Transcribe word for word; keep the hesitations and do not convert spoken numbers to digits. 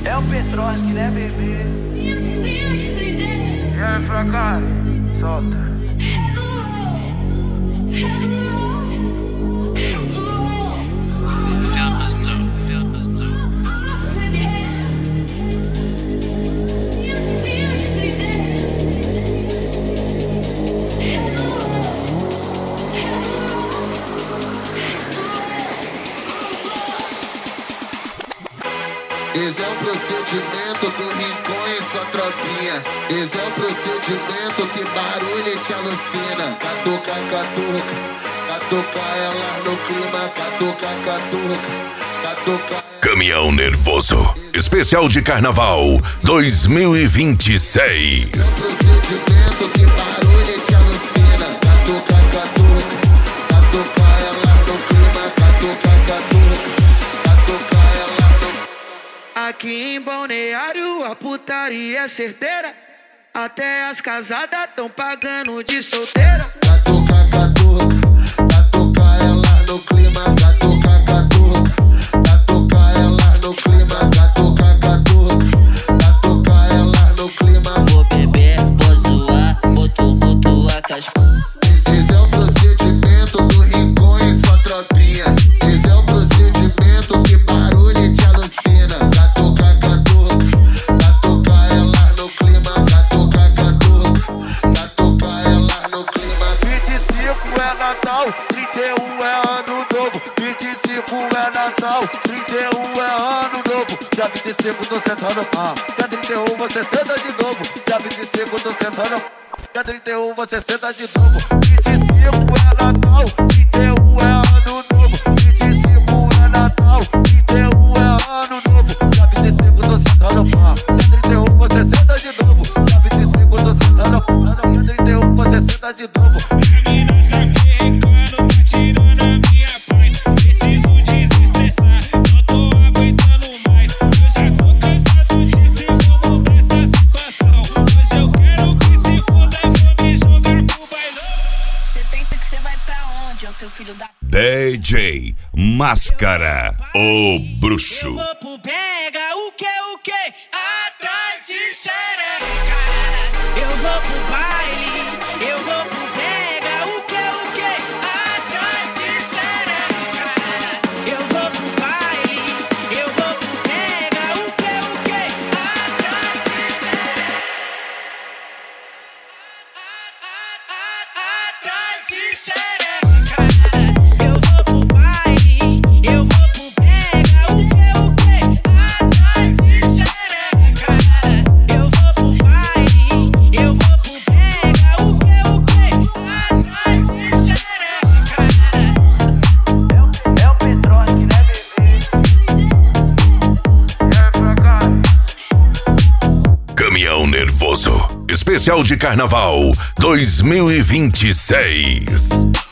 É o Petrovski, né, bebê? E aí, fracasso? Solta. Esse é o procedimento do Rincon e sua tropinha. Esse é o procedimento que barulho te alucina. Catuca, catuca, catuca ela no clima. Catuca, catuca, catuca. Caminhão Nervoso, especial de Carnaval dois mil e vinte e seis. Esse é o procedimento que barulho te alucina. Catuca, catuca, catuca ela no clima. Catuca, catuca. Aqui em Balneário a putaria é certeira. Até as casadas tão pagando de solteira. Catuca, catuca, catuca ela no clima. Catuca, catuca, catuca ela no clima. Catuca, catuca, catuca ela no clima. Vou beber, vou zoar, boto, boto a caspa. Esse é o procedimento do Rincon e sua tropinha. Esse é o procedimento que barulho te alucina. Catuca, catuca, catuca ela no clima. Catuca, catuca, catuca ela no clima. vinte e cinco é Natal, trinta e um é ano novo. vinte e cinco é Natal, trinta e um é ano novo. Dia vinte e cinco tô sentando pau, dia trinta e um você senta de novo. Dia vinte e cinco tô sentando, dia trinta e um você senta de novo. vinte e cinco é Natal, trinta e um é ano novo. vinte e cinco é Natal, trinta e um é ano novo. Dia vinte e cinco tô sentando pau, dia trinta e um você senta de novo. Dia vinte e cinco tô sentando pau, dia trinta e um você senta de novo. Seu filho da D J Máscara, o bruxo. Eu vou pro pega, o que, o que? Atrás de xereca. Eu vou pro baile, eu vou pro pega, o que, o que? Atrás de xereca. Eu vou pro baile, eu vou pro pega, o que, o que? Atrás de xereca. Atrás de xereca. Caminhão Nervoso, especial de Carnaval dois mil e vinte e seis.